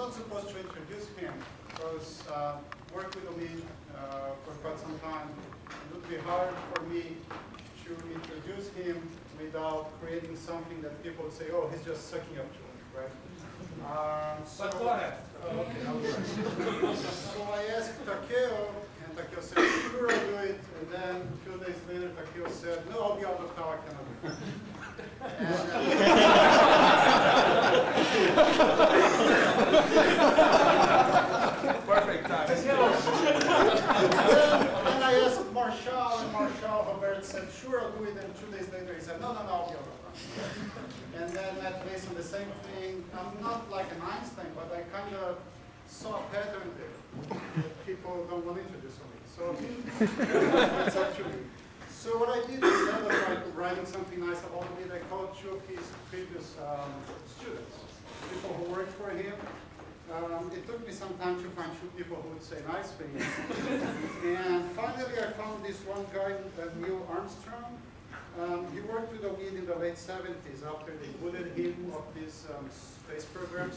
not supposed to introduce him because worked with me for quite some time. It would be hard for me to introduce him without creating something that people would say, oh, he's just sucking up to it, right? But go ahead. Okay, I'll do it. So I asked Takeo, and Takeo said, sure, I'll do it. And then a few days later, Takeo said, no, I'll be out of town, I cannot do it. Perfect time. And I asked Marshall, and Marshall Robert said, sure, I'll do it. And 2 days later, he said, no, no, no, I'll be out of town. And then Matt Mason, the same thing. I'm not like an Einstein, but I kind of saw a pattern there that people don't want to introduce on me. So it's up to me. So what I did instead of writing something nice about it, I called two of his previous students, people who worked for him. It took me some time to find two people who would say nice things. And finally I found this one guy, Neil Armstrong. He worked with OMID in the late 70s after they booted him of this space program.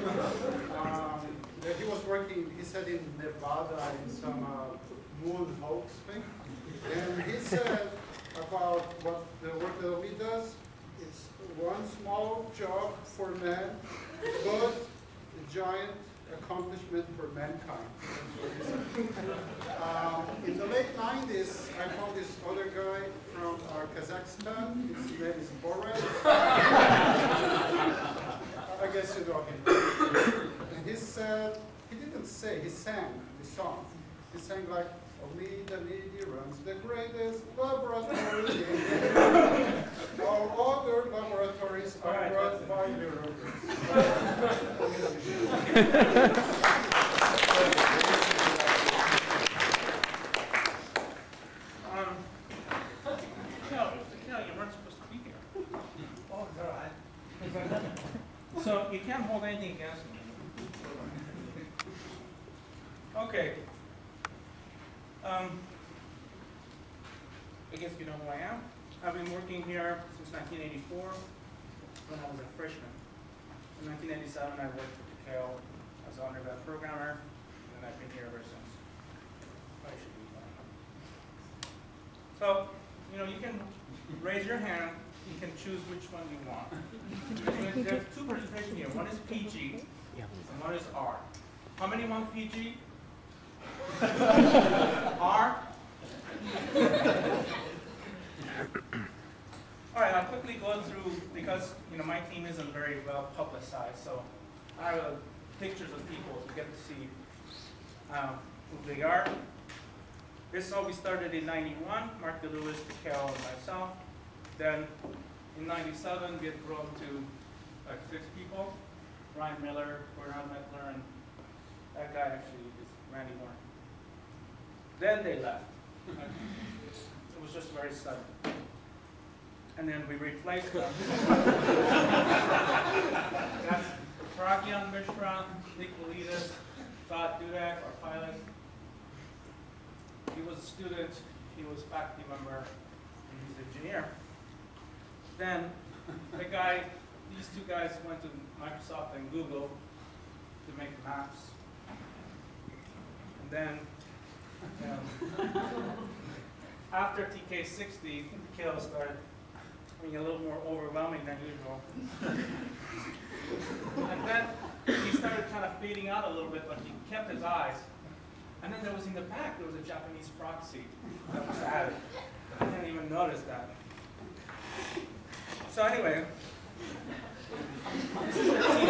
He was working, he said, in Nevada in some moon hoax thing. And he said about what the work that OMID does, it's one small job for man, but a giant accomplishment for mankind. That's what he said. In the late 90s, I found this other guy from Kazakhstan. His name is Borat. I guess you know him. And he said, he didn't say, he sang the song. He sang like, OMID runs the greatest laboratory. All other laboratories are run by Europeans. You weren't supposed to be here. Oh, God. So you can't hold anything against me. Okay. I guess you know who I am. I've been working here since 1984 when I was a freshman. In 1997, I worked for Takeo as an undergrad programmer, and I've been here ever since. I should be fine. So, you can raise your hand. You can choose which one you want. There's two presentations here. One is PG, and one is R. How many want PG? R? All right, I'll quickly go through, because my team isn't very well publicized, so I have pictures of people to get to see who they are. This all we started in 91, Mark DeLewis, Takeo, and myself. Then in 97, we had grown to like 6 people. Ryan Miller, Bernard Mettler, and that guy actually is Randy Warren. Then they left. It was just very sudden. And then we replaced them. That's Paragyan Mishra, Nick Validas, Todd Dudek, our pilot. He was a student, he was a faculty member, and he's an engineer. Then these two guys went to Microsoft and Google to make maps. And then after TK60, Takeo started being a little more overwhelming than usual. And then he started kind of fading out a little bit, but he kept his eyes. And then there was in the back, there was a Japanese proxy that was added. I didn't even notice that. So anyway, this is the team.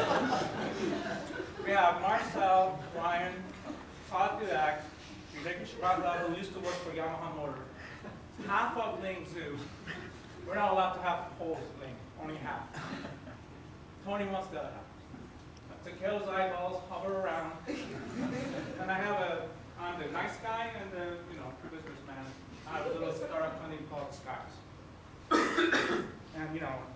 We have Marcel, Ryan, Todd Dudek, Vivek Shraddha, who used to work for Yamaha Motor. Half of Ling Zhu. We're not allowed to have holes in Ling, only half. Tony wants the other half. Takeo's eyeballs hover around. And I'm the nice guy and the businessman. I have a little startup company called Skies. And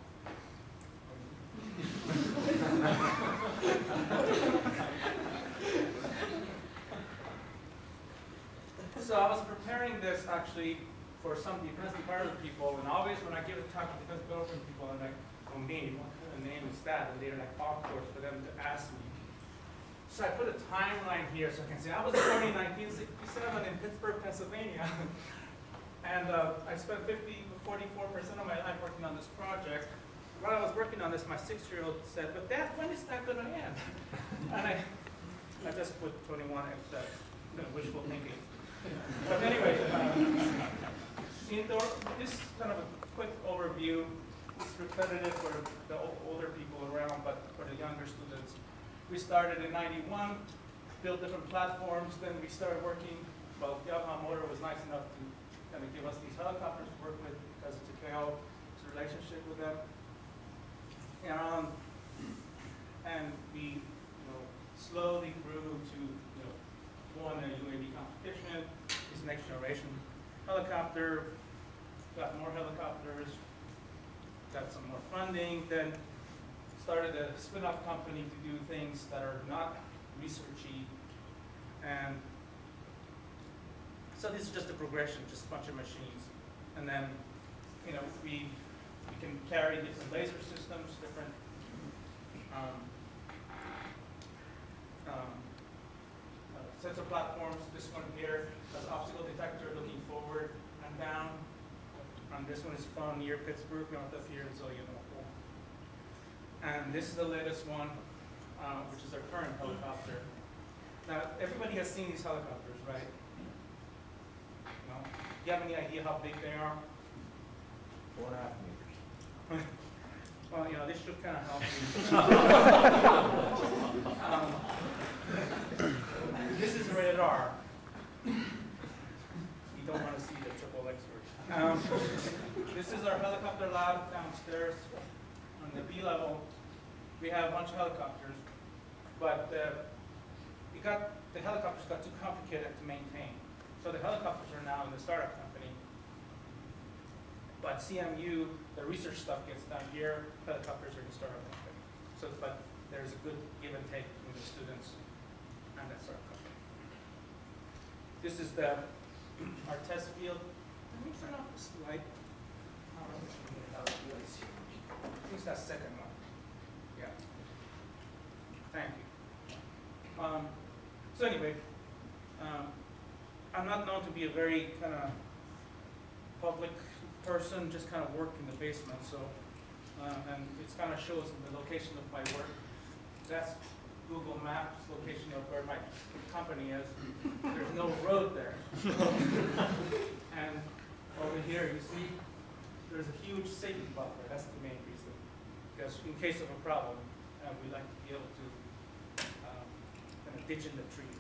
so I was preparing this actually for some defense department people, and always when I give a talk to defense department people, I'm like, oh me, what kind of name is that? And they're like awkward for them to ask me. So I put a timeline here so I can see. I was born in 1967 in Pittsburgh, Pennsylvania. And I spent 44% of my life working on this project. While I was working on this, my 6-year-old said, "But Dad, when is that going to end?" And I just put 21 as wishful thinking. But anyway, this is kind of a quick overview. It's repetitive for the older people around, but for the younger students, we started in '91, built different platforms. Then we started working. Well, Yamaha Motor was nice enough to kind of give us these helicopters to work with because of Takeo's relationship with them. And we, slowly grew to, won a UAV competition. This next generation helicopter, got more helicopters, got some more funding, then started a spin-off company to do things that are not researchy. And so this is just a progression, just a bunch of machines. And then, we can carry different laser systems, different sensor platforms. This one here has obstacle detector looking forward and down. And this one is found near Pittsburgh, not up here in Zeulenhofen. And this is the latest one, which is our current helicopter. Now, everybody has seen these helicopters, right? No? Do you have any idea how big they are? 4.5 meters. Well, this should kind of help you. This is rated R. You don't want to see the triple X version. This is our helicopter lab downstairs on the B level. We have a bunch of helicopters, but the helicopters got too complicated to maintain. So the helicopters are now in the startup company. But CMU, the research stuff gets done here, helicopters are in the startup company. So, but there's a good give and take between the students and that startup company. This is our test field. Let me turn off this light. I think it's that second one. Yeah. Thank you. So anyway, I'm not known to be a very kind of public person, just kind of work in the basement. So, and it kind of shows the location of my work. That's Google Maps location of where my company is. There's no road there. And over here, you see, there's a huge safety buffer. That's the main reason. Because in case of a problem, we like to be able to kind of ditch in the trees.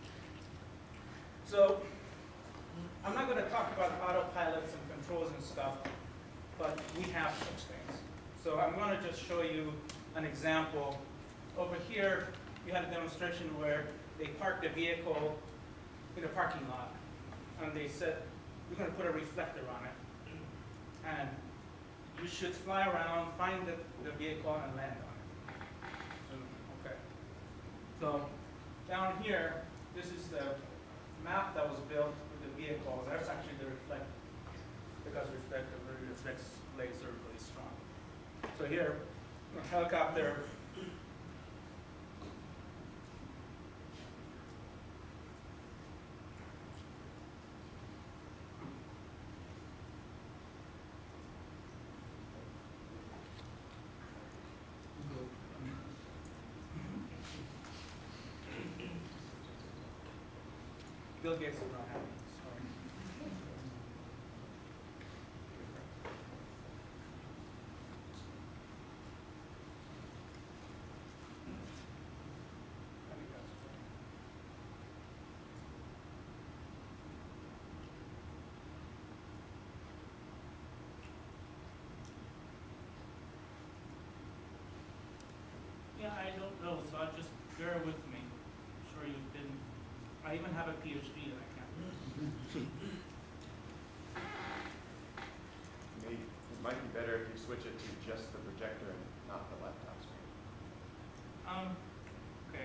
So I'm not going to talk about autopilots and controls and stuff, but we have such things. So I'm going to just show you an example. Over here, we had a demonstration where they parked a vehicle in a parking lot, and they said, we're going to put a reflector on it, and you should fly around, find the vehicle, and land on it. Okay. So down here, this is the map that was built with the vehicles. That's actually the reflector, because reflector really reflects laser really strong. So here, a helicopter. Bill Gates is not happy. Sorry. Yeah, I don't know, so I'll just bear with me. I'm sure you've been. I even have a PhD that I can't. It might be better if you switch it to just the projector and not the laptop screen. Okay.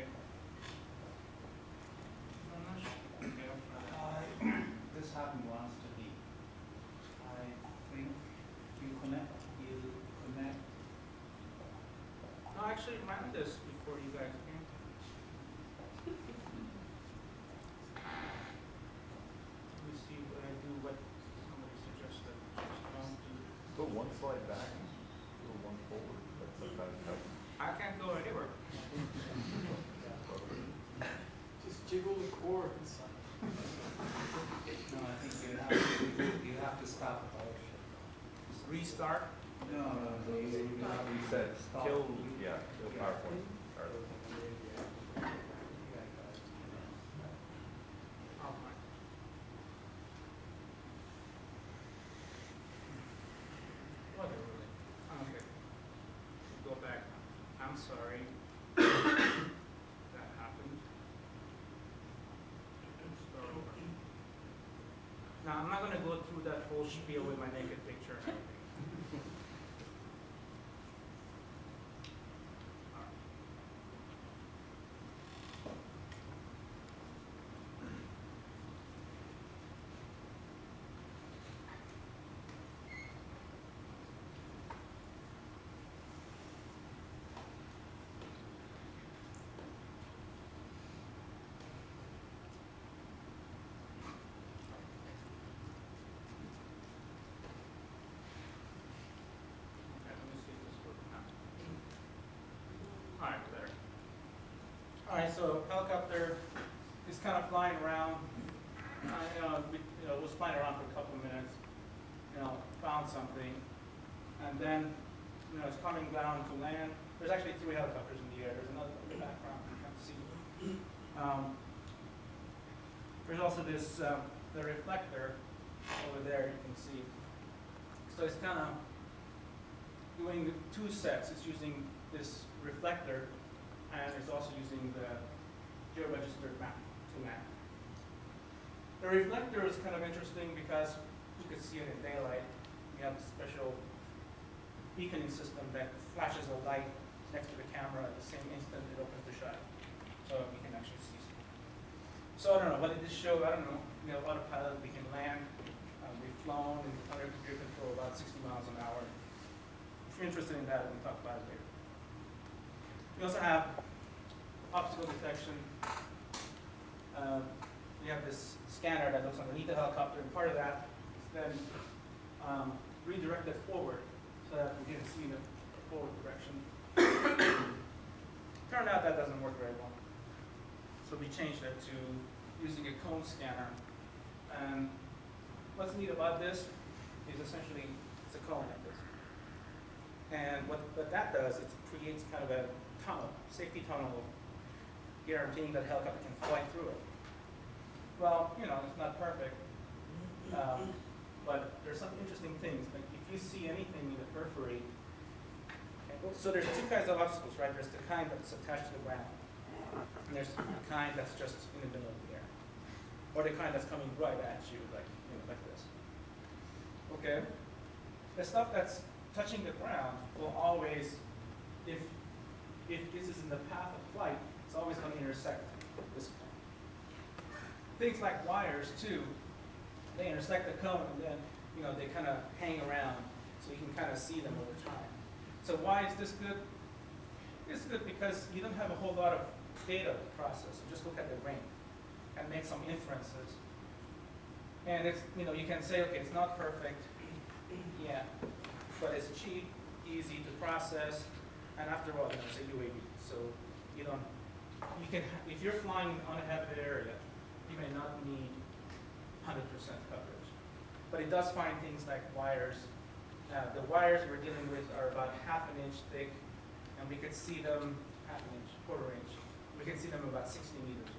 I'm not sure. Okay, I'll try that. This happened once to me. I think you connect. No, I actually ran this before you guys came. slide back and go one forward? That sometimes helps. I can't go anywhere. Just jiggle the cords. No, I think you have to stop the motion. Restart. No, you have to Reset, stop. kill, yeah, kill PowerPoint. Start. Oh, my. What a ruling. Okay. Go back. I'm sorry. That happened. Start over. Now, I'm not going to go through that whole spiel with my naked picture and everything. All right. Okay, let me see if this works now. All right, there. All right, so helicopter is kind of flying around. Was flying around for a couple of minutes. Found something, and then it's coming down to land. There's actually 3 helicopters in the air. There's another in the background you can't see. There's also this the reflector over there. You can see. So it's kind of doing 2 sets. It's using this reflector, and it's also using the georegistered map to land. The reflector is kind of interesting because you can see it in daylight. We have a special beaconing system that flashes a light next to the camera at the same instant it opens the shutter. So we can actually see something. So I don't know, what did this show? I don't know. We have autopilot, we can land. We've flown under computer control about 60 miles an hour. If you're interested in that, we can talk about it later. We also have obstacle detection. We have this scanner that looks underneath the helicopter, and part of that is then redirected forward so that we can see in the forward direction. Turned out that doesn't work very well. So we changed it to using a cone scanner. And what's neat about this is essentially it's a cone like this. And what that does, it creates kind of a tunnel, safety tunnel, guaranteeing that a helicopter can fly through it. Well, it's not perfect, but there's some interesting things. Like if you see anything in the periphery, so there's 2 kinds of obstacles, right? There's the kind that's attached to the ground, and there's the kind that's just in the middle of the air, or the kind that's coming right at you, like this. Okay, the stuff that's touching the ground will always, if this is in the path of flight, it's always going to intersect this cone. Things like wires too, they intersect the cone and then they kind of hang around, so you can kind of see them over time. So why is this good? It's good because you don't have a whole lot of data to process. You just look at the ring and make some inferences. And it's you can say, okay, it's not perfect, yeah, but it's cheap, easy to process, and after all, it's a UAV, so you can if you're flying in an uninhabited area, you may not need 100% coverage. But it does find things like wires. The wires we're dealing with are about 1/2 inch thick, and we could see them 1/2 inch, 1/4 inch. We can see them about 60 meters.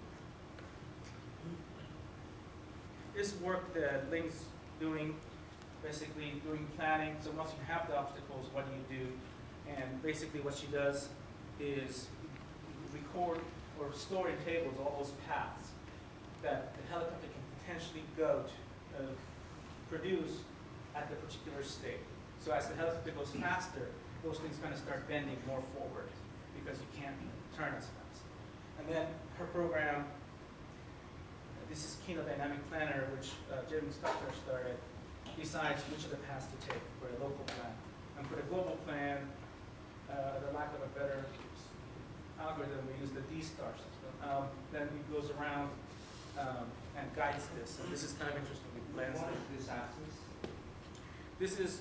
This work that Ling's doing, basically doing planning. So once you have the obstacles, what do you do? And basically what she does is record or store in tables all those paths that the helicopter can potentially go to produce at the particular state. So as the helicopter goes faster, those things kind of start bending more forward because you can't turn as fast. And then her program, this is Kino Dynamic Planner, which Jim Stuckler started, decides which of the paths to take for the local plan. And for the global plan, the lack of a better algorithm, we use the D-star system. Then it goes around and guides this. And this is kind of interesting. It blends What it. is this axis? This is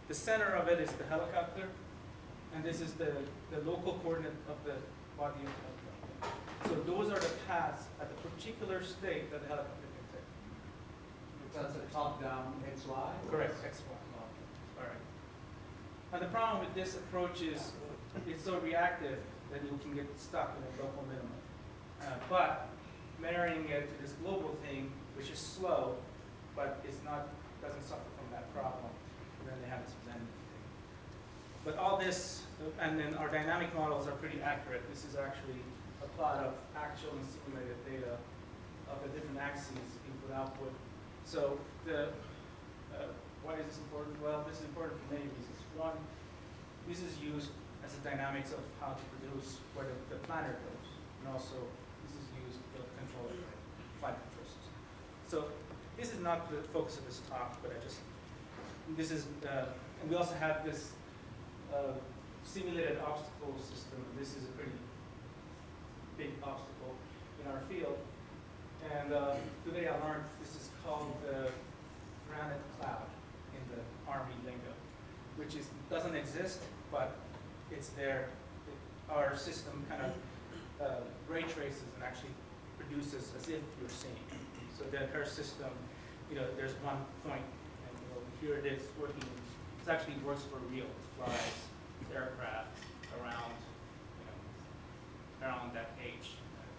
The center of it is the helicopter, and this is the local coordinate of the body of the helicopter. So those are the paths at the particular state that the helicopter can take. That's a top-down XY? Correct, XY. All right. And the problem with this approach is it's so reactive that you can get stuck in a local minimum. But marrying it to this global thing, which is slow, but doesn't suffer from that problem, and then they have this blended thing. But all this, and then our dynamic models are pretty accurate. This is actually a plot of actual and simulated data of the different axes, input, output. So why is this important? Well, this is important for many reasons. One, this is used as the dynamics of how to produce where the planner goes. And also, this is used to control the flight control system. So this is not the focus of this talk, but this is, and we also have this simulated obstacle system. This is a pretty big obstacle in our field. And today I learned this is called the granite cloud in the Army lingo, which doesn't exist, but it's there. Our system kind of ray traces and actually produces as if you're seeing. So the entire system, there's one point, and here it is working. It actually works for real. It flies aircraft around, around that page.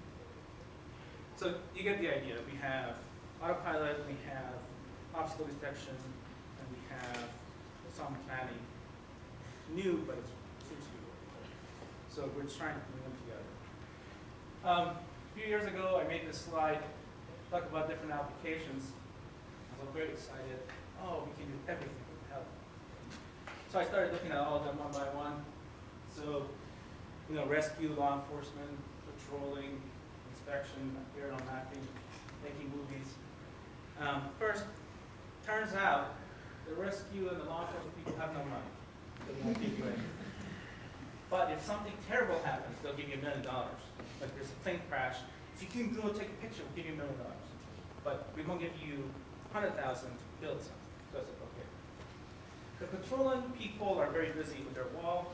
So you get the idea. We have autopilot, we have obstacle detection, and we have some planning. New, but it seems to be working. So we're trying to bring them together. A few years ago, I made this slide, talk about different applications. I was very excited. Oh, we can do everything with help. So I started looking at all of them one by one. So, rescue, law enforcement, patrolling, inspection, aerial mapping, making movies. First, turns out the rescue and the law enforcement people have no money. They won't give you anything. But if something terrible happens, they'll give you $1 million. Like there's a plane crash. If you can go take a picture, we'll give you $1 million. But we won't give you 100,000 to build something. So I said, okay. The patrolling people are very busy with their wall.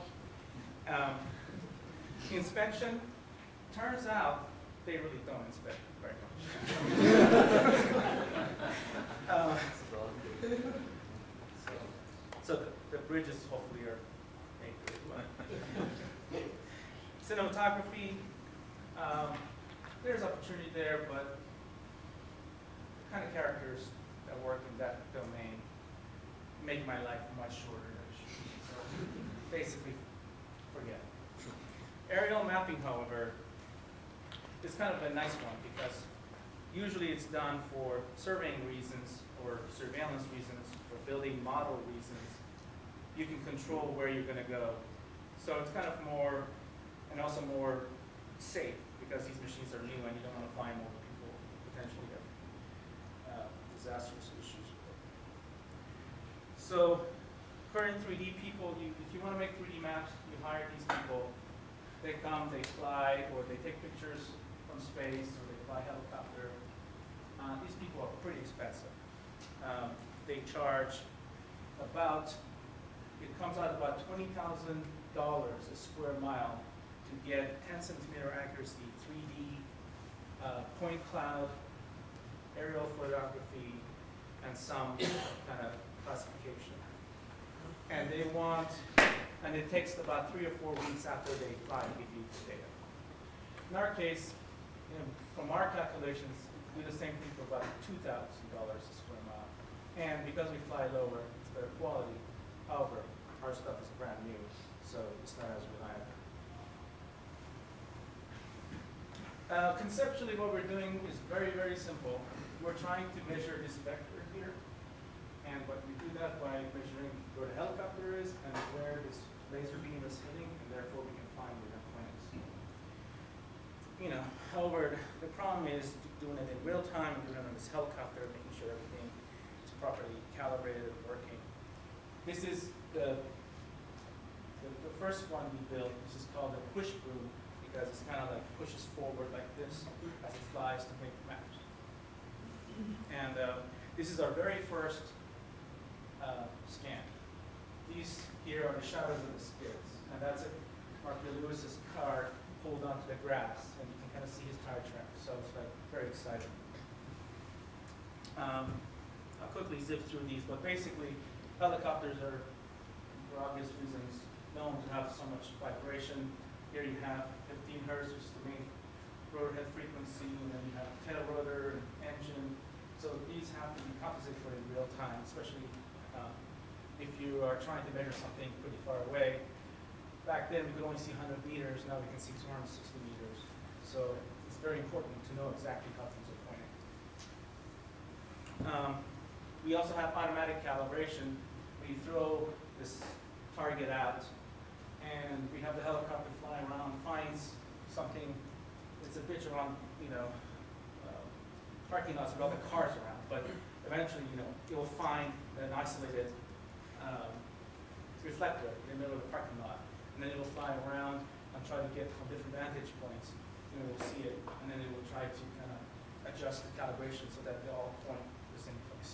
Inspection, turns out they really don't inspect very much. So the bridges hopefully are made good. Cinematography, there's opportunity there, but the kind of characters that work in that domain make my life much shorter than it should be. So basically, forget it. Aerial mapping, however, is kind of a nice one because usually it's done for surveying reasons or surveillance reasons or building model reasons. You can control where you're going to go. So it's kind of more, and also more safe because these machines are new and you don't want to fly them over people potentially have disastrous issues. So current 3D people, if you want to make 3D maps, you hire these people. They come, they fly, or they take pictures from space, or they fly helicopter. These people are pretty expensive. They charge about, it comes out about $20,000 a square mile to get 10-centimeter accuracy, 3D point cloud, aerial photography, and some kind of classification. And they want, and it takes about 3 or 4 weeks after they fly to give you the data. In our case, from our calculations, we do the same thing for about $2,000 a square mile. And because we fly lower, it's better quality. However, our stuff is brand new, so it's not as reliable. Conceptually, what we're doing is very, very simple. We're trying to measure this vector here. And we do that by measuring where the helicopter is and where this laser beam is hitting, and therefore we can find where the planes. However, the problem is doing it in real time, doing it on this helicopter, making sure everything is properly calibrated and working. This is the first one we built. This is called the push broom because it's kind of like pushes forward like this as it flies to make maps. And this is our very first scan. these here are the shadows of the skids, and that's Mark Lewis's car pulled onto the grass, and you can kind of see his tire tracks. So it's like very exciting. I'll quickly zip through these, but basically, helicopters are, for obvious reasons, known to have so much vibration. Here you have 15 hertz, which is the main rotor head frequency, and then you have tail rotor and engine. So these have to be compensated for in real time, especially if you are trying to measure something pretty far away. Back then we could only see 100 meters, now we can see 260 meters. So it's very important to know exactly how things are pointing. We also have automatic calibration. We throw this target out, and we have the helicopter flying around, finds something. It's a bitch around, parking lots with all the cars around, but eventually, it will find an isolated reflector in the middle of the parking lot, and then it will fly around and try to get from different vantage points. It will see it, and then it will try to kind of adjust the calibration so that they all point the same place.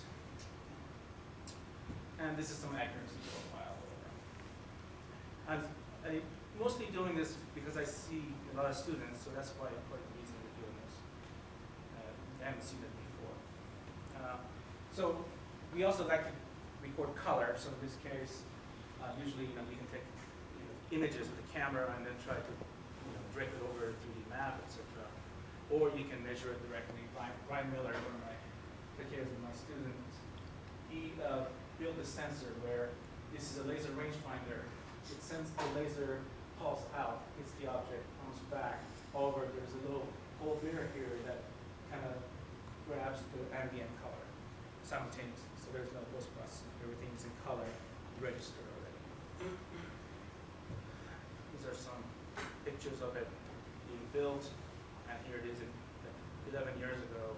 And this is some accuracy profile. I'm mostly doing this because I see a lot of students, so that's why part of the reason we're doing this. I haven't seen it before. So we also like to record color. So in this case, usually you can take images with the camera and then try to drape it over a 3D map, etc. Or you can measure it directly. Brian Miller, one of the kids of my students, he built a sensor where this is a laser rangefinder. It sends the laser pulse out, hits the object, comes back. However, there's a little gold mirror here that kind of grabs the ambient color simultaneously. So there's no post processing. Everything's in color, registered already. These are some pictures of it being built, and here it is 11 years ago,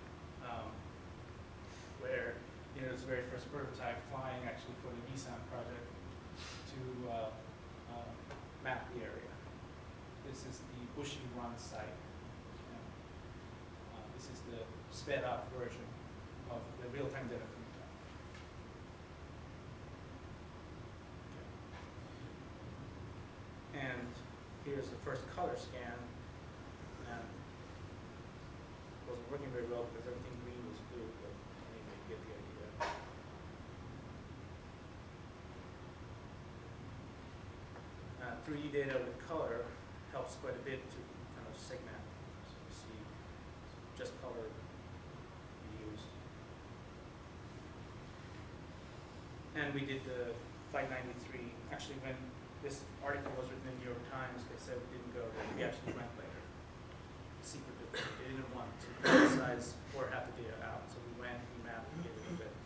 where it was the very first prototype flying actually for the Nissan project to map the area. This is the Bushy Run site. This is the sped up version of the real-time data coming down. And here's the first color scan. And it wasn't working very well because everything green was blue, but anyway, you get the idea. 3D data with color helps quite a bit to kind of segment. So you see just color used. And we did the Flight 93. Actually, when this article was written in the New York Times, they said we didn't go, but we actually went later. Secretly, they didn't want to criticize or have the data out. So we went, we mapped, we did it a bit.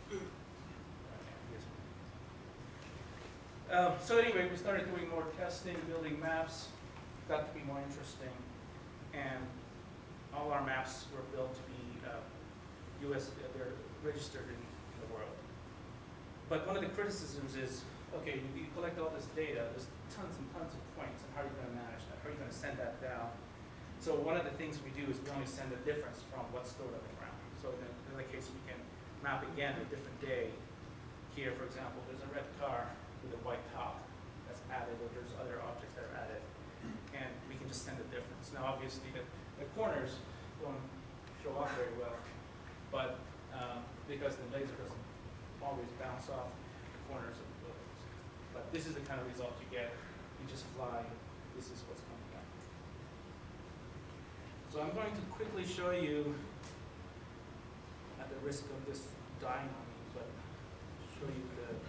So anyway, we started doing more testing, building maps, got to be more interesting, and all our maps were built to be US, they're registered in the world. But one of the criticisms is, okay, you collect all this data, there's tons and tons of points, and how are you going to manage that? How are you going to send that down? So one of the things we do is we only send the difference from what's stored on the ground. So in the case, we can map again a different day. Here, for example, there's a red car with a white top that's added, or there's other objects that are added, and we can just send the difference. Now, obviously, the corners don't show up very well, but because the laser doesn't always bounce off the corners of the buildings. But this is the kind of result you get. You just fly. This is what's coming back. So I'm going to quickly show you, at the risk of this dying on me, but show you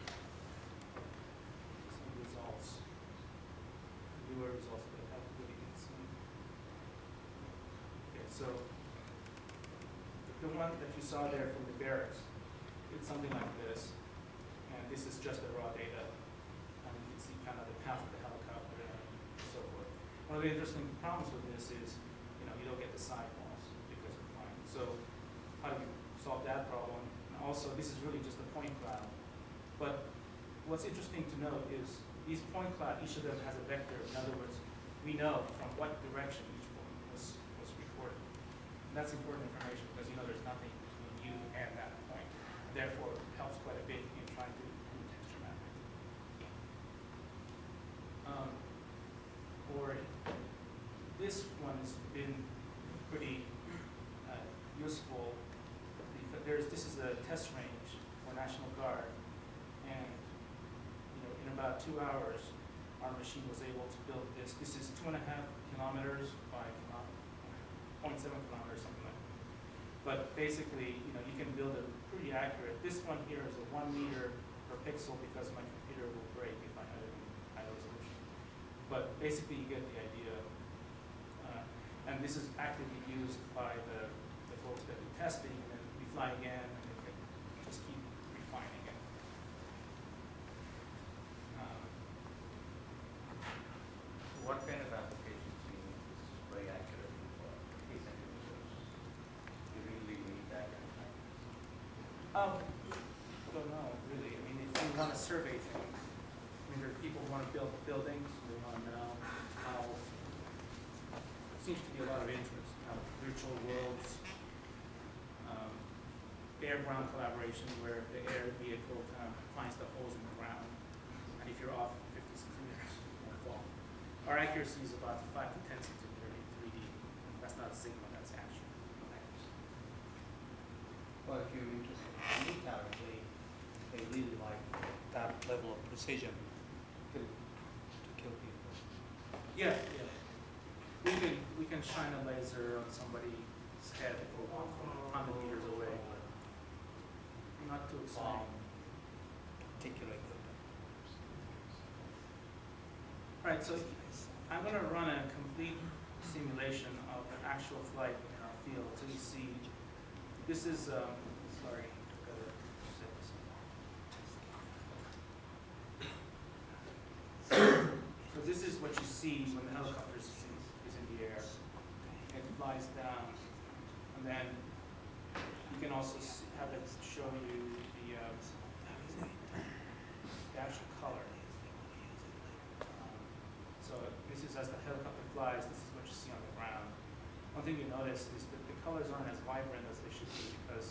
some results, newer results that have really been seen. Okay, so the one that you saw there from the barracks, it's something like this, and this is just the raw data, and you can see kind of the path of the helicopter and so forth. One of the interesting problems with this is, you don't get the sidewalls because of flying. So how do you solve that problem? And also, this is really just a point cloud. But what's interesting to note is these point cloud, each of them has a vector. In other words, we know from what direction each point was recorded. And that's important information because there's nothing between you and that point. Therefore, it helps quite a bit in trying to do texture mapping. Or this one has been pretty useful because this is a test range for National Guard, and in about 2 hours, our machine was able to build this. This is 2.5 kilometers by 0.7 kilometers, something like that. But basically, you can build it pretty accurate. This one here is a 1 meter per pixel because my computer will break if I have it in high resolution. But basically, you get the idea. And this is actively used by the folks that do testing, and then we fly again, and they can just keep refining it. What kind of applications do you need this very accurately for? 3 centimeters. You really need that kind of thing? Don't know, really. I mean, if you want to survey things, there are people who want to build buildings, they want to know how. Seems to be a lot of interest. Virtual worlds, air-ground collaboration, where the air vehicle kind of finds the holes in the ground, and if you're off 50 centimeters, you won't fall. Our accuracy is about 5 to 10 centimeters in 3D. That's not a signal, that's actual. Well, if you're interested in military, they really like that level of precision to kill people. Yeah. We can shine a laser on somebody's head if we want from 100 meters away. Not too exciting. Particularly good. All right, so I'm going to run a complete simulation of an actual flight in our field. So you see, this is, sorry, I've got to set this up. So this is what you see when the helicopter is in the air. It flies down, and then you can also have it show you the actual color. So this is as the helicopter flies, this is what you see on the ground. One thing you notice is that the colors aren't as vibrant as they should be because,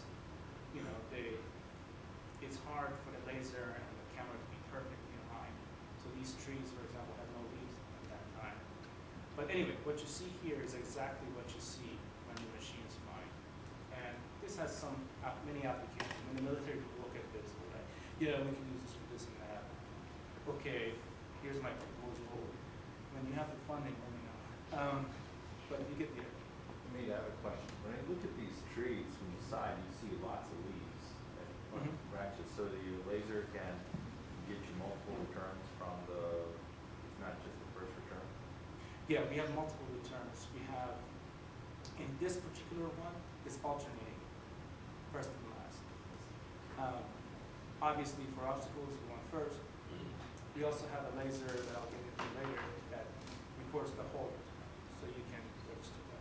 it's hard for the laser and the camera to be perfectly aligned. So these trees, for example, have no leaves at that time. But anyway, what you see here is exactly what you see when the machine is flying. And this has many applications. When the military people look at this, they're like, yeah, we can use this for this and that. Okay, here's my proposal. When you have the funding, let me know. But you get the idea. I have a question. When I look at these trees from the side, you see lots of leaves and branches, so the laser can get you multiple returns from it's not just the first return? Yeah, we have multiple returns. We have, in this particular one, it's alternating, first and last. Obviously, for obstacles, we want first. We also have a laser that I'll get into later that records the whole return, so you can register that.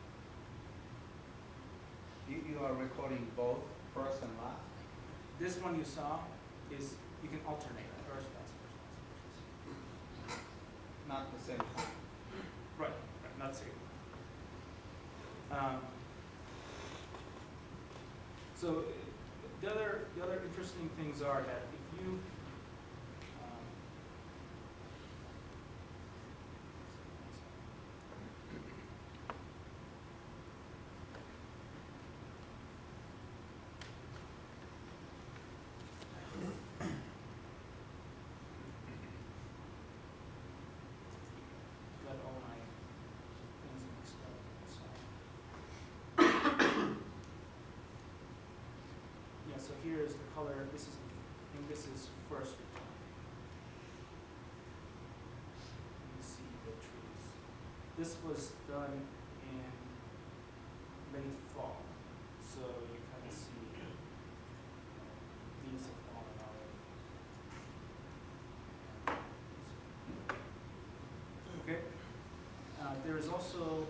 You are recording both first and last? This one you saw is, you can alternate first, last, first, last. Not the same time. Right, not safe. So the other interesting things are that if you got all my things mixed up. Yeah, so here is the color. I think this is first return. You see the trees. This was done in late fall, so you kind of see leaves have fallen already. Okay. There is also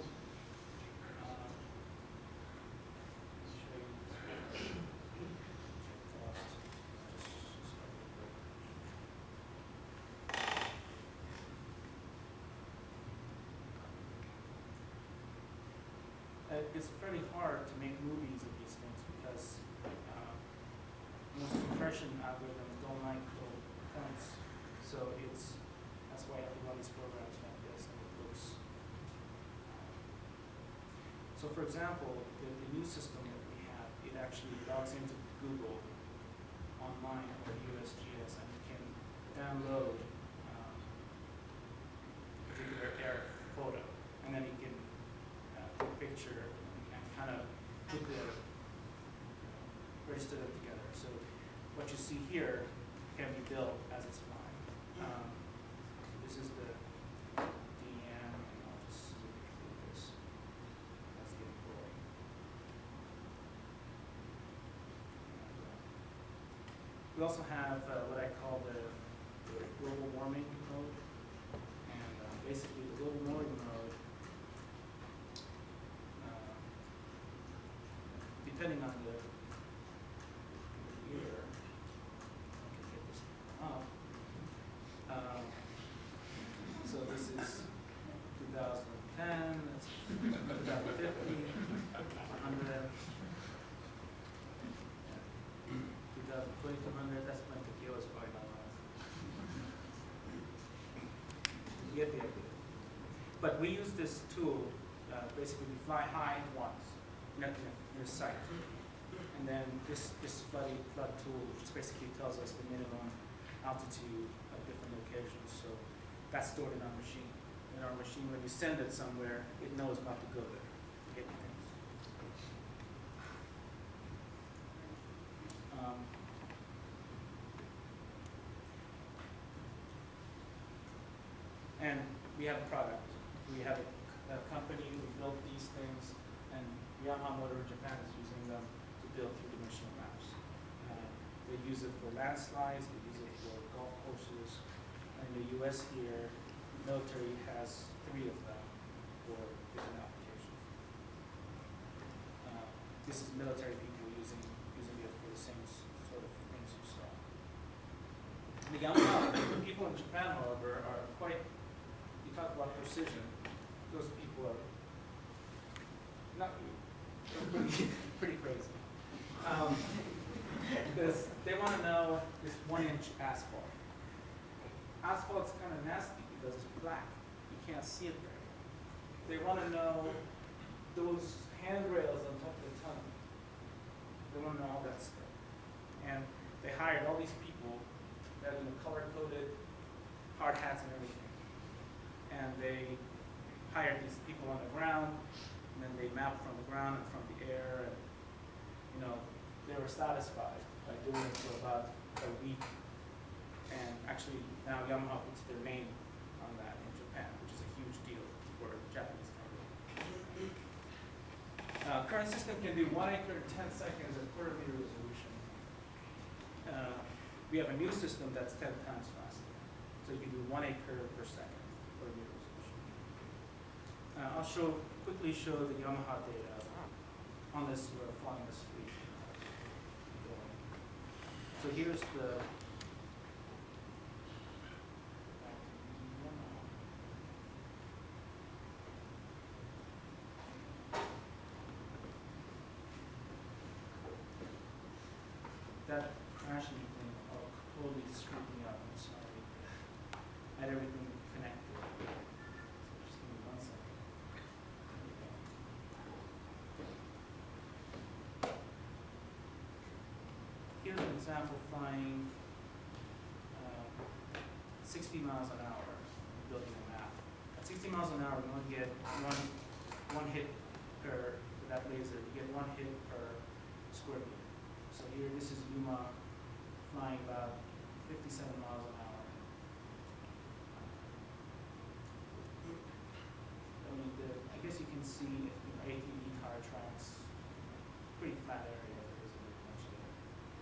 it's fairly hard to make movies of these things because most compression algorithms don't like little points. So it's That's why I have to run these programs like this, and it looks. So for example, the new system that we have, it actually logs into Google online or USGS, and you can download a particular air photo, and then you can take a picture and kind of put register them together. So what you see here can be built as it's flying. This is the DM, and I'll just zoom through this. That's getting boring. We also have what I call the global warming mode. And basically the global warming mode, depending on the year, I can get this up. So this is 2010, that's 2050, 100. 2200, that's when Tokyo is going on. You get the idea. But we use this tool, basically we fly high once in a site. And then this flood tool just basically tells us the minimum altitude of different locations. So that's stored in our machine. In our machine, when you send it somewhere, it knows not to go there to hit things. And we have a product. We have a company who built these things, and Yamaha Motor Japan is using them to build 3-dimensional maps. They use it for landslides, they use it for golf courses. And in the US here, military has 3 of them for different applications. This is military people using it for the same sort of things you saw. The Yamaha people in Japan, however, are quite, you talk about precision, those people are not pretty crazy. Because they want to know this 1-inch asphalt. Asphalt's kind of nasty because it's black. You can't see it very well. They want to know those handrails on top of the tunnel. They want to know all that stuff. And they hired all these people that are color-coded, hard hats and everything. And they hired these people on the ground, and then they mapped from the ground and from the air, and they were satisfied by doing it for about a week. And actually now Yamaha puts their name on that in Japan, which is a huge deal for a Japanese company. Current system can do 1 acre in 10 seconds at quarter-meter resolution. We have a new system that's 10 times faster. So you can do 1 acre per second, quarter-meter resolution. I'll quickly show the Yamaha data on this flying this fleet. So here's the that crashing thing totally screwed me up. I'm sorry. I had everything connected. So just give me 1 second. Here's an example flying 60 miles an hour, building a map. At 60 miles an hour, you only get one hit per, for that laser, you get 1 hit per square meter. So here, this is Yuma flying about 57 miles an hour. I guess you can see ATV car tracks, pretty flat area. There isn't really much there.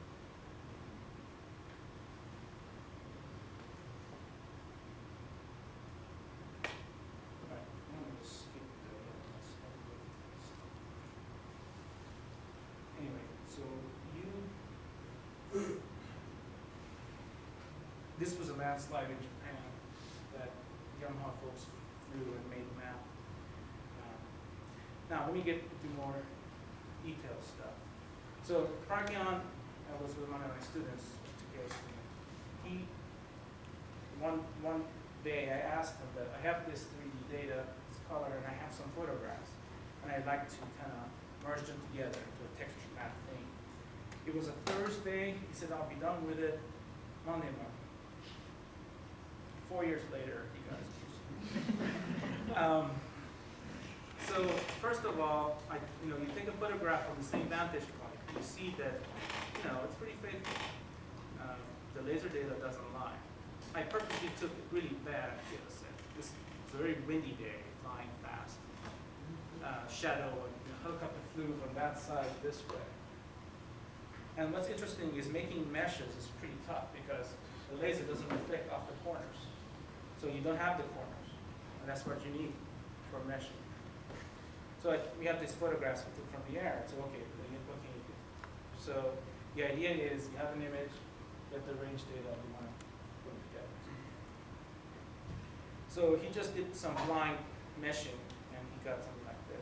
Alright, I'm going to skip the anyway, so this was a landslide in Japan that Yamaha folks flew and made a map. Now, let me get into more detailed stuff. So, Pragyan was with one of my students, one day, I asked him that I have this 3D data, it's color, and I have some photographs, and I'd like to kind of merge them together into a texture map thing. It was a Thursday. He said, I'll be done with it Monday morning. 4 years later, he got his juice. So first of all, you take a photograph from the same vantage point. You see that, it's pretty faithful. The laser data doesn't lie. I purposely took a really bad data set. This is a very windy day, flying fast. Shadow and helicopter flew from that side this way. And what's interesting is making meshes is pretty tough because the laser doesn't reflect off the corners. So you don't have the corners. And that's what you need for meshing. So we have these photographs we took from the air. So okay, what can you do? So the idea is you have an image, get the range data, you want to put it together. So he just did some blind meshing, and he got something like this.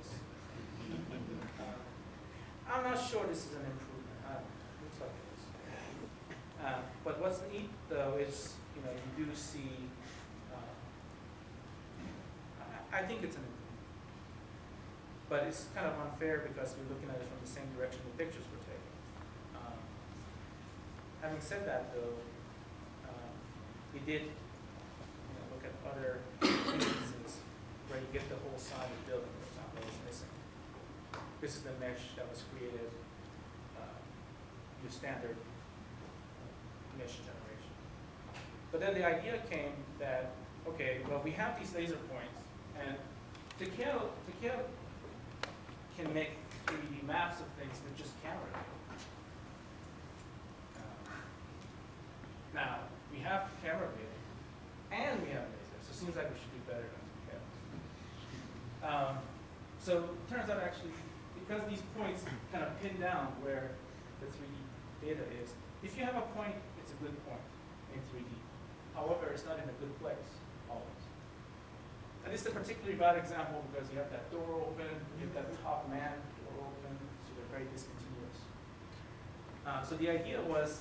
I'm not sure this is an improvement. Looks like it is. But what's neat, though, is you do see. I think it's an improvement. But it's kind of unfair because we're looking at it from the same direction the pictures were taken. Having said that, though, we did look at other instances where you get the whole side of the building, for example, is missing. This is the mesh that was created, your standard mesh generation. But then the idea came that, okay, well, we have these laser points, and Takeo can make 3D maps of things with just camera data. Now, we have camera data, and we have lasers, so it seems like we should do better than Takeo. So it turns out actually, because these points kind of pin down where the 3D data is, if you have a point, it's a good point in 3D. However, it's not in a good place, always. And this is a particularly bad example because you have that door open, you have that top man door open, so they're very discontinuous. So the idea was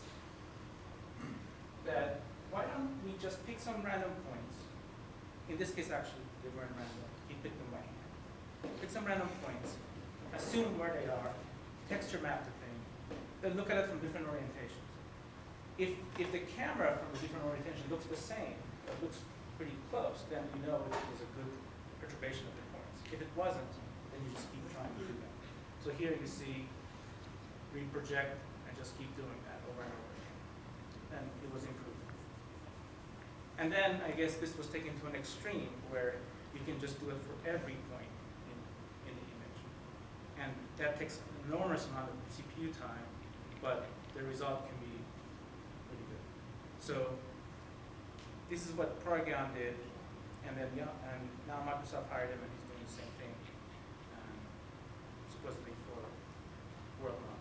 that why don't we just pick some random points? In this case, actually, they weren't random. He picked them by hand. Pick some random points, assume where they are, texture map the thing, then look at it from different orientations. If the camera from the different orientation looks the same, or looks pretty close, then you know it was a good perturbation of the points. If it wasn't, then you just keep trying to do that. So here you see reproject and just keep doing that over and over again. And it was improved. And then I guess this was taken to an extreme where you can just do it for every point in the image. And that takes an enormous amount of CPU time, but the result can be pretty good. So this is what Proragon did, and now Microsoft hired him, and he's doing the same thing, supposedly for WorldMap.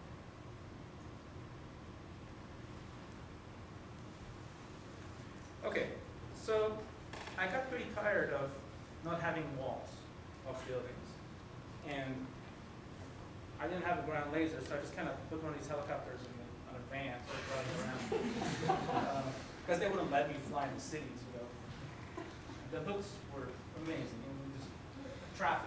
Okay, so I got pretty tired of not having walls of buildings, and I didn't have a ground laser, so I just kind of put one of these helicopters on a van, so driving around. Because they wouldn't let me fly in the cities, The looks were amazing, just traffic.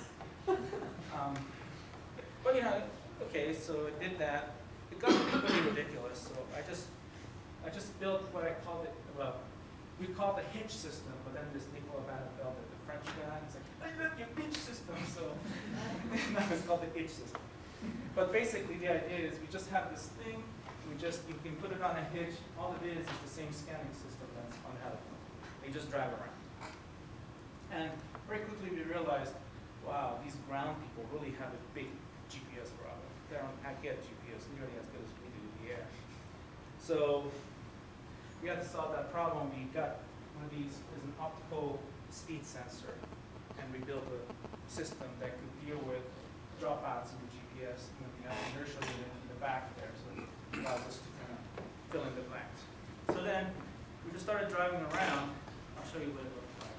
But okay, so I did that. It got pretty ridiculous, so I just built what I called it, well, we called the hitch system, but then this Nicola Vandervelde, the French guy, he's like, I love your hitch system, so now it's called the hitch system. But basically the idea is we just have this thing, you can put it on a hitch. All it is the same scanning system that's on helicopter. You just drive around. And very quickly we realized, wow, these ground people really have a big GPS problem. They don't get GPS nearly as good as we do in the air. So we had to solve that problem. We got one of these as an optical speed sensor, and we built a system that could deal with dropouts in the GPS, and then we have an inertial unit in the back there. So allows us to kind of fill in the blanks. So then we just started driving around. I'll show you what it looks like.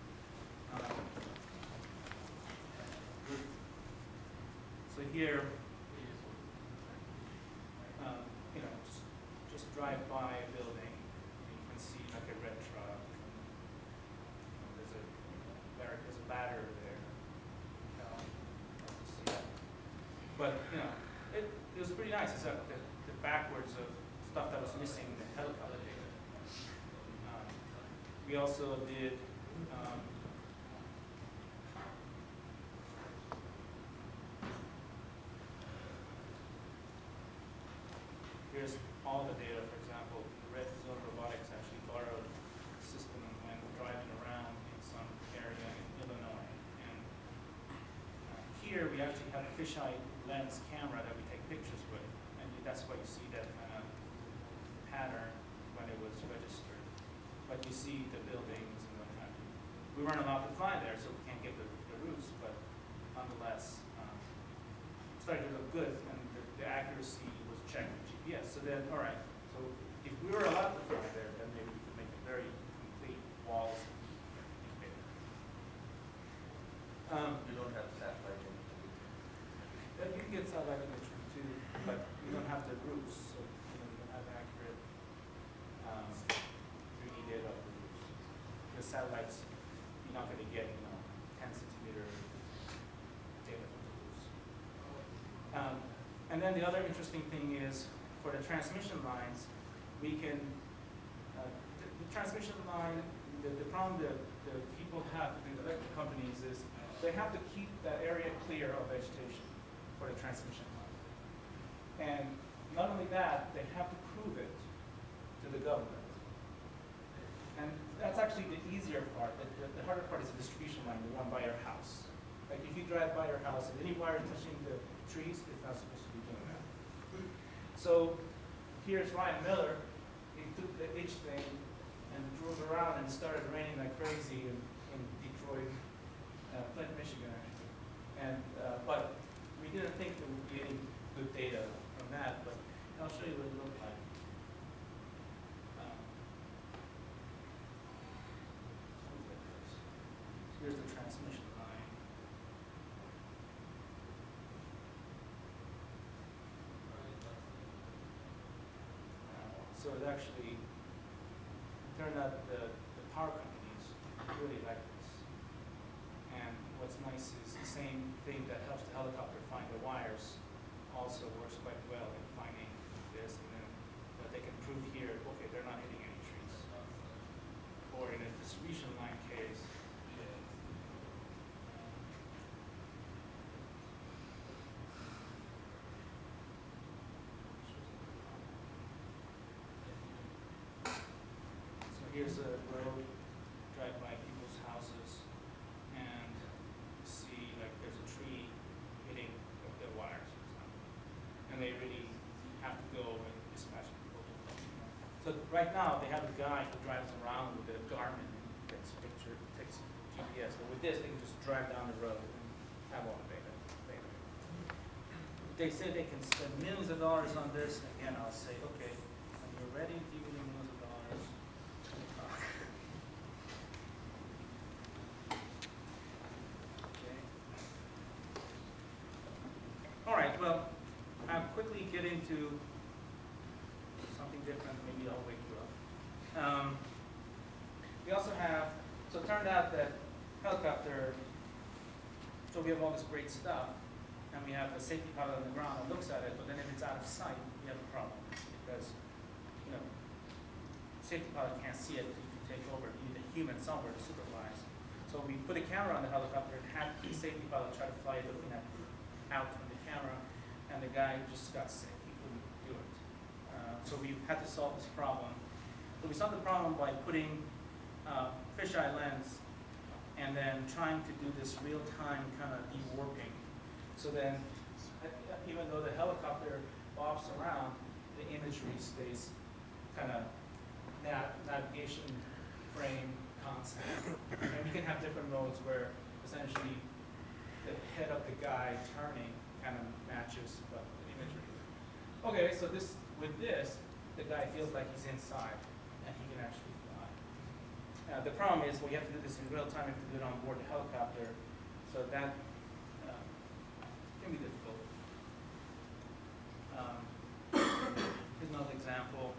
So here, just drive by a building, and you can see like a red truck, pretty nice. It's the backwards of stuff that was missing in the helicopter data. We also did here's all the data. For example, Red Zone Robotics actually borrowed a system and went driving around in some area in Illinois. And here we actually have a fisheye lens camera that we take pictures with, and that's why you see that kind of pattern when it was registered. But you see the buildings and what have you. We weren't allowed to fly there, so we can't get the routes, but nonetheless, it started to look good, and the accuracy was checked with GPS. So then, all right, so if we were allowed to fly there, then maybe we could make a very complete walls data. You don't have satellite imagery. You can get satellite imagery too, but you don't have the routes, so you don't have accurate 3D data of the routes. The satellites, you're not going to get 10 centimeter data from the routes. And then the other interesting thing is for the transmission lines, we can the transmission line. The problem that the people have, the electric companies, is they have to keep that area clear of vegetation for the transmission line. And not only that, they have to prove it to the government. And that's actually the easier part. The harder part is the distribution line, the one by your house. Like if you drive by your house and any wire touching the trees, it's not supposed to be doing that. So here's Ryan Miller. He took the H thing and drove around, and it started raining like crazy in Detroit, Flint, Michigan, actually. And but we didn't think there would be any good data from that. But I'll show you what it looked like. Here's the transmission line. So it actually turned out the power companies really like this. And what's nice is the same thing that helps the helicopter find the wires also works quite well in finding this. And then what they can prove here, okay, they're not hitting any trees. Or in a distribution line case, here's a road, drive by people's houses, and see like there's a tree hitting the wires, for example. And they really have to go and dispatch people. So right now they have a guy who drives around with a Garmin and takes GPS. But with this, they can just drive down the road and have all the data. They say they can spend millions of dollars on this. Again, I'll say, okay, when you're ready to give me millions of dollars. All right, well, I'll quickly get into something different. Maybe I'll wake you up. We also have, so it turned out that helicopter, so we have all this great stuff, and we have a safety pilot on the ground that looks at it, but then if it's out of sight, we have a problem. Because, safety pilot can't see it if you take over. You need a human somewhere to supervise. So we put a camera on the helicopter and had the safety pilot try to fly it looking out from the camera, and the guy just got sick. He couldn't do it. So we had to solve this problem. So we solved the problem by putting fisheye lens and then trying to do this real-time kind of de-warping. So then, even though the helicopter bobs around, the imagery stays kind of navigation frame constant. And we can have different modes where essentially the head of the guy turning kind of matches what the imagery is. Okay, so with this, the guy feels like he's inside and he can actually fly. The problem is, well, you have to do this in real time, you have to do it on board the helicopter, so that can be difficult. Here's another example.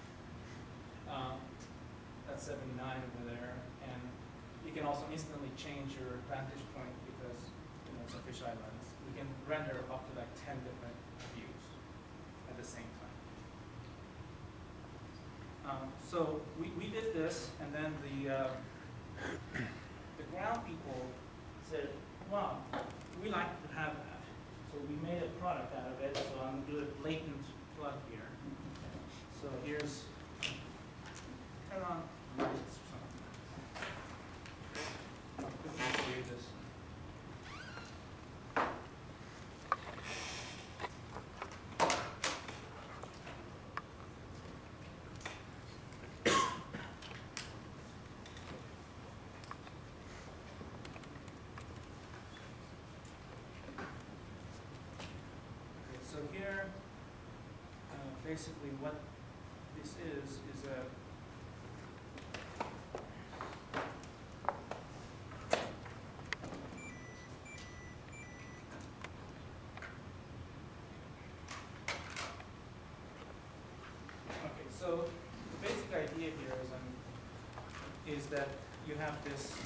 That's 79 over there, and you can also instantly change your vantage point because it's a fisheye lens. We can render up to like 10 different views. the same time. So we did this, and then the ground people said, wow, we like to have that. So we made a product out of it, so I'm going to do a blatant plug here. So here's, turn on lights or something. I'll quickly show you this. So here, basically what this is a okay, so the basic idea here is that you have this,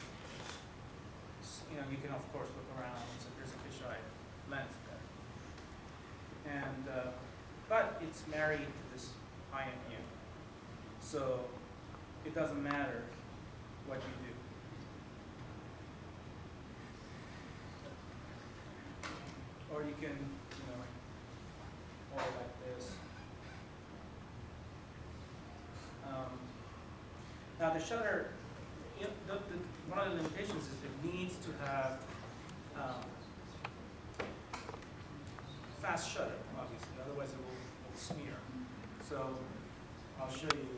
you can of course look around, so there's a fisheye lens there. And but it's married to this IMU, so it doesn't matter what you do. Or you can, hold it like this. Now the shutter, one of the limitations is it needs to have fast shutter, obviously, otherwise it will smear. So I'll show you.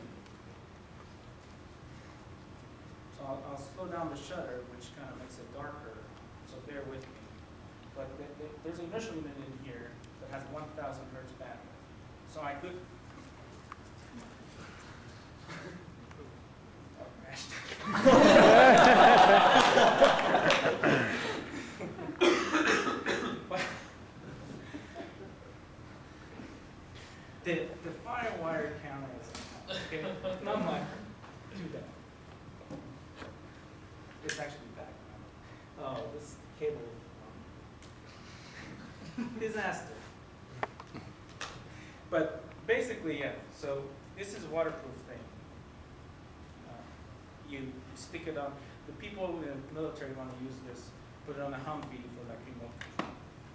So I'll slow down the shutter, which kind of makes it darker, so bear with me. But there's an inertial unit in here that has 1,000 hertz bandwidth. So I could. Oh, crashed. The FireWire cameras, okay, not mine, do that. It's actually back now. Oh, this cable, disaster. But basically, yeah, so this is a waterproof thing. You stick it on, the people in the military want to use this, put it on a Humvee for like remote control.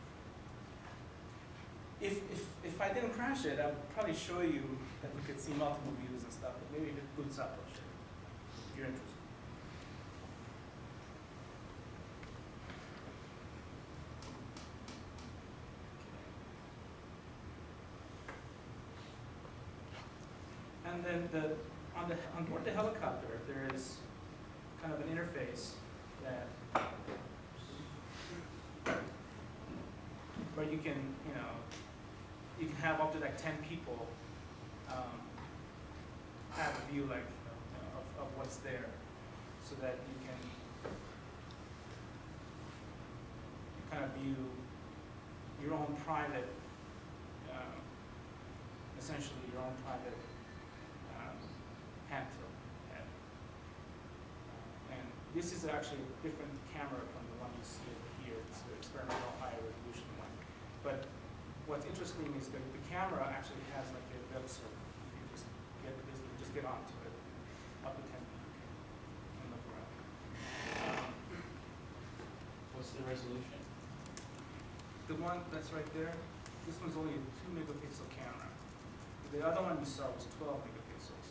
If I didn't crash it, I would probably show you that you could see multiple views and stuff, but maybe if it boots up, I'll show you, if you're interested. And then on board the helicopter, there is kind of an interface that where you can, you can have up to like 10 people have a view like of what's there, so that you can kind of view your own private, essentially your own private hand tilt head. And this is actually a different camera from the one you see over here. It's an experimental high resolution one. But what's interesting is that the camera actually has like a web server. You just get onto it, up to 10 people and look around. What's the resolution? The one that's right there, this one's only a 2 megapixel camera. The other one you saw was 12 megapixels.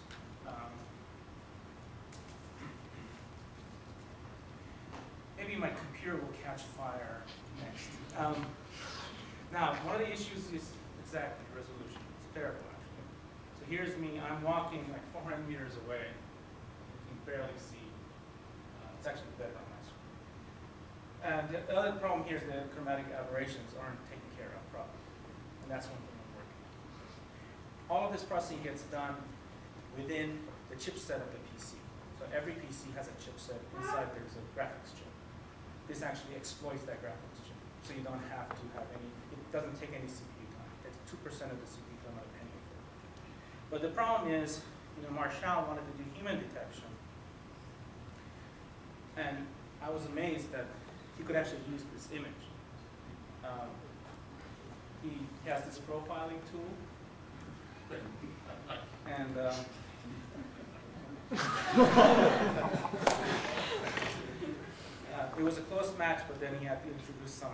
Maybe my computer will catch fire next. Now, one of the issues is exactly resolution. It's terrible, actually. So here's me. I'm walking like 400 meters away. You can barely see. It's actually better on my screen. And the other problem here is that chromatic aberrations aren't taken care of properly. And that's one thing I'm working on. All of this processing gets done within the chipset of the PC. So every PC has a chipset. Inside there's a graphics chip. This actually exploits that graphics chip. So you don't have to have any, it doesn't take any CPU time. It takes 2% of the CPU time out of any of it. But the problem is, Marshall wanted to do human detection. And I was amazed that he could actually use this image. he has this profiling tool. And it was a close match, but then he had to introduce some.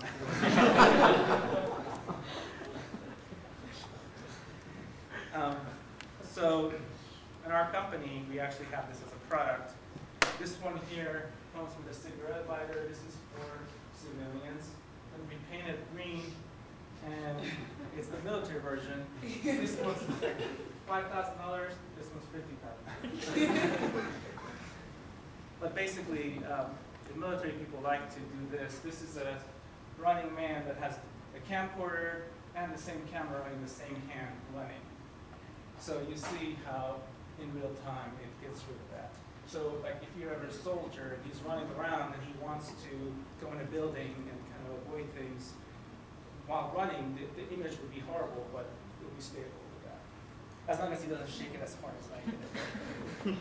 So in our company, we actually have this as a product. This one here comes with a cigarette lighter. This is for civilians. And we painted green, and it's the military version. This one's $5,000. This one's $50,000. But basically, the military people like to do this. This is a running man that has a camcorder and the same camera in the same hand running. So you see how in real time it gets rid of that. So like if you're ever a soldier and he's running around and he wants to go in a building and kind of avoid things while running, the image would be horrible, but it would be stable with that. As long as he doesn't shake it as hard as I can.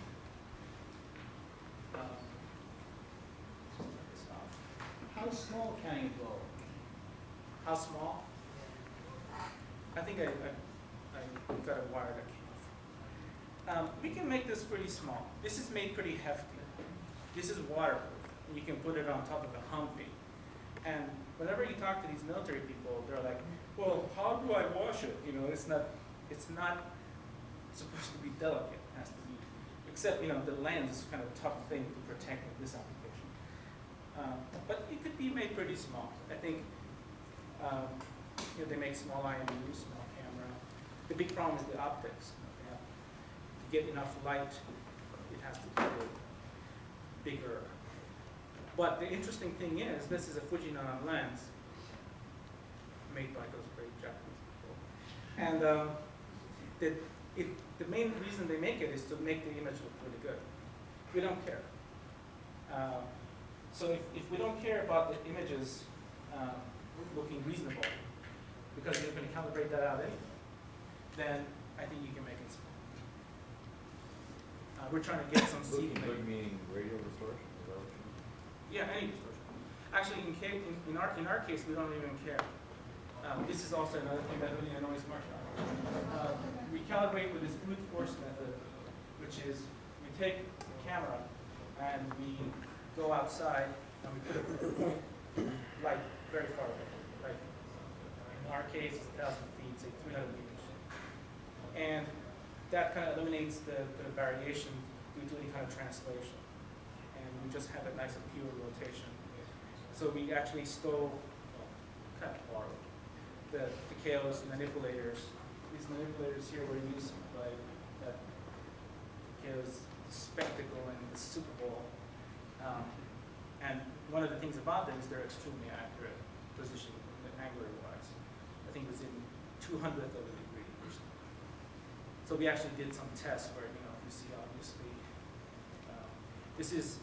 How small can you go? How small? I think I got a wire that came off. We can make this pretty small. This is made pretty hefty. This is waterproof. You can put it on top of a Humvee. And whenever you talk to these military people, they're like, well, how do I wash it? You know, it's not supposed to be delicate. It has to be, except, you know, the lens is kind of a tough thing to protect in this application. But it could be made pretty small. I think you know, they make small IMU, small camera. The big problem is the optics. You know, to get enough light, it has to be bigger. But the interesting thing is, this is a Fujinon lens made by those great Japanese people. And the main reason they make it is to make the image look really good. We don't care. So if we don't care about the images looking reasonable, because you're going to calibrate that out anyway, then I think you can make it small. We're trying to get some seeding. Good meaning radio distortion? Is that what you mean? Yeah, any distortion. Actually, in our case, we don't even care. This is also another thing that really annoys Marshall. We calibrate with this brute force method, which is we take the camera and we go outside and we put a point light very far away. Like in our case, it's 1,000 feet, say 300 meters. And that kind of eliminates the variation due to any kind of translation. And we just have a nice pure rotation. So we actually stole, kind of borrowed, the Takao's manipulators. These manipulators here were used by Takao's spectacle in the Super Bowl. And one of the things about them is they're extremely accurate position angular-wise. I think it was in 200th of a degree or something. So we actually did some tests where, you know, you see obviously, this is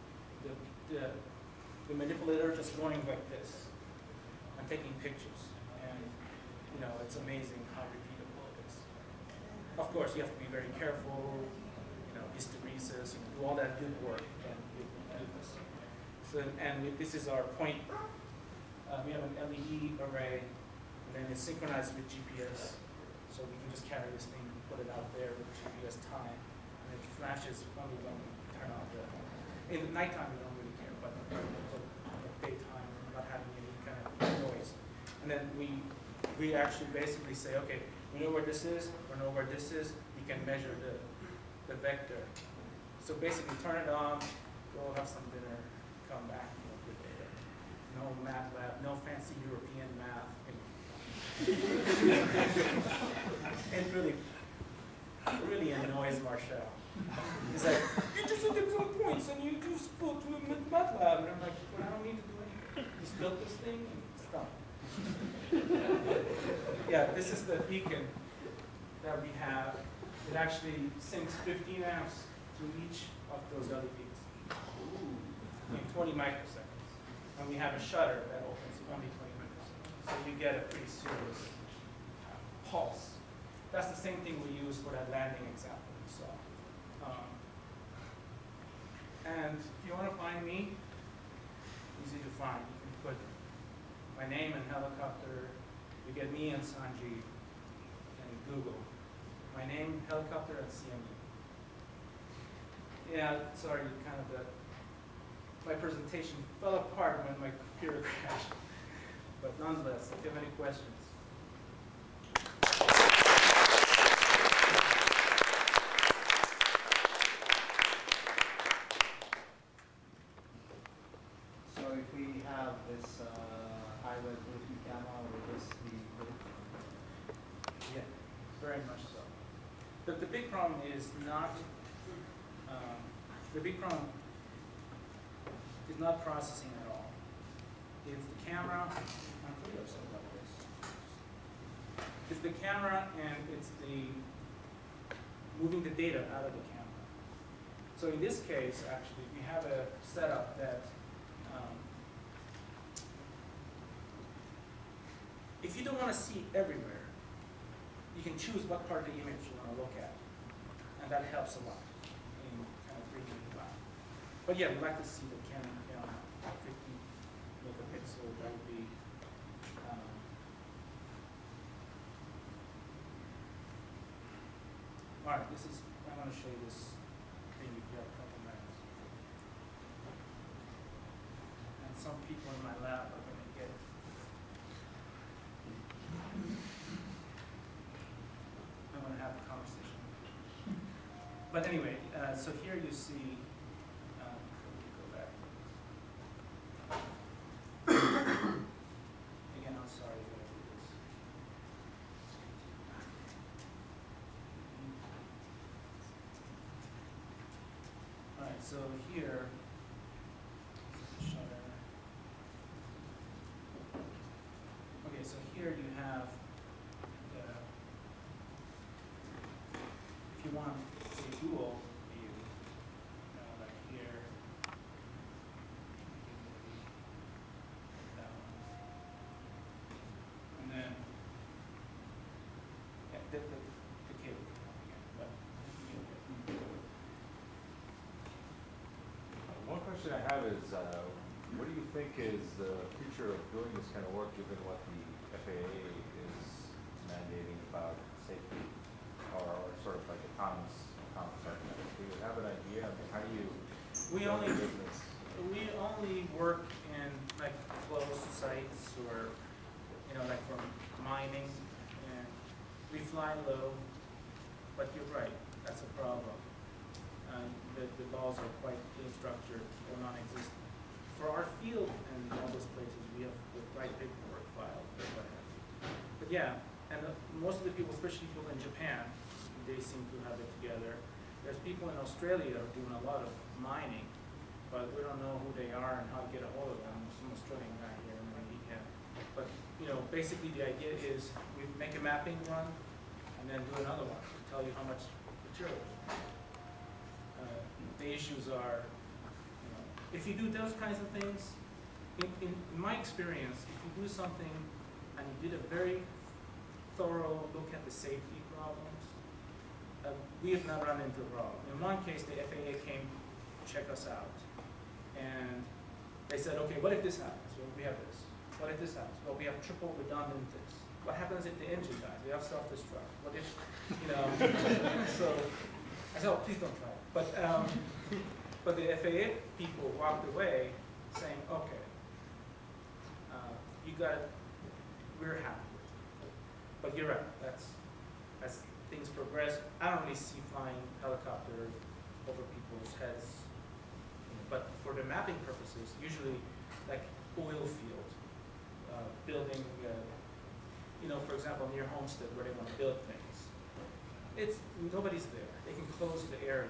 the manipulator just going like this. I'm taking pictures, and you know, it's amazing how repeatable it is. Of course, you have to be very careful, you know, hysteresis, you know, do all that good work, and you do this. So, and this is our point. We have an LED array, and then it's synchronized with GPS. So we can just carry this thing and put it out there with GPS time, and it flashes when we don't turn on the. In the nighttime, we don't really care, but daytime, we're not having any kind of noise. And then we actually basically say, okay, we know where this is, we know where this is. We can measure the vector. So basically, turn it on, go have some dinner, come back, good data. No math lab, no fancy European math. It really annoys Marshall. He's like, you just look at some points and you just go to a math lab. And I'm like, well, I don't need to do anything. Just build this thing and stop. Yeah, this is the beacon that we have. It actually sinks 15 amps through each of those LEDs in 20 microseconds. And we have a shutter that opens only 20 microseconds. So you get a pretty serious pulse. That's the same thing we use for that landing example you saw. And if you want to find me, easy to find. You can put my name and helicopter You get me and Sanji and Google. My name, helicopter, and CME. Yeah, sorry, kind of my presentation fell apart when my computer crashed. But nonetheless, if you have any questions. So if we have this high resolution camera, will this be good? Yeah, very much so. The big problem is not processing at all. It's the camera. I'm pretty upset about this. It's the camera and it's the moving the data out of the camera. So in this case, actually, we have a setup that if you don't want to see everywhere, you can choose what part of the image you want to look at, and that helps a lot in kind of 3D design. But yeah, we'd like to see the Canon 50 megapixel. That would be all right. I want to show you this thing if you have a couple minutes. And some people in my lab are going to get it. I want to have a conversation. But anyway, so here you see, let me go back. Again, I'm sorry that I did this. All right, so here, shutter. Okay, so here you have the, if you want, say, dual view, like here, that one, and then yeah, the cable can come again, but One question I have is, what do you think is the future of doing this kind of work, given what the FAA is mandating about safety, or sort of like autonomous arguments? Do you have an idea? I mean, how do you we build only a business? we only work in like closed sites or like for mining, and we fly low. But you're right, that's a problem. The laws are quite ill-structured or non-existent. For our field and all those places, we have the right paperwork filed or what have you. But yeah, and most of the people, especially people in Japan, they seem to have it together. There's people in Australia who are doing a lot of mining, but we don't know who they are and how to get a hold of them. There's some Australian guy here, maybe he can. But basically the idea is we make a mapping run and then do another one to tell you how much material. The issues are, if you do those kinds of things, in my experience, if you do something and you did a very thorough look at the safety problems, we have not run into a problem. In one case, the FAA came to check us out, and they said, okay, what if this happens? Well, we have this. What if this happens? Well, we have triple redundant this. What happens if the engine dies? We have self-destruct. What if, so I said, oh, please don't try it. But the FAA people walked away saying, okay, you got it, we're happy with it. But you're right, as things progress, I don't really see flying helicopters over people's heads. But for the mapping purposes, usually like oil field, building, for example, near Homestead where they want to build things. Nobody's there. They can close the area.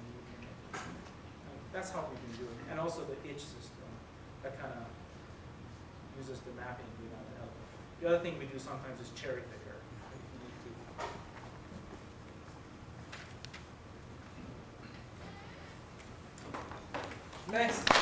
That's how we've been doing it. And also the itch system that kind of uses the mapping to help. The other thing we do sometimes is cherry picker if you need to. Thanks.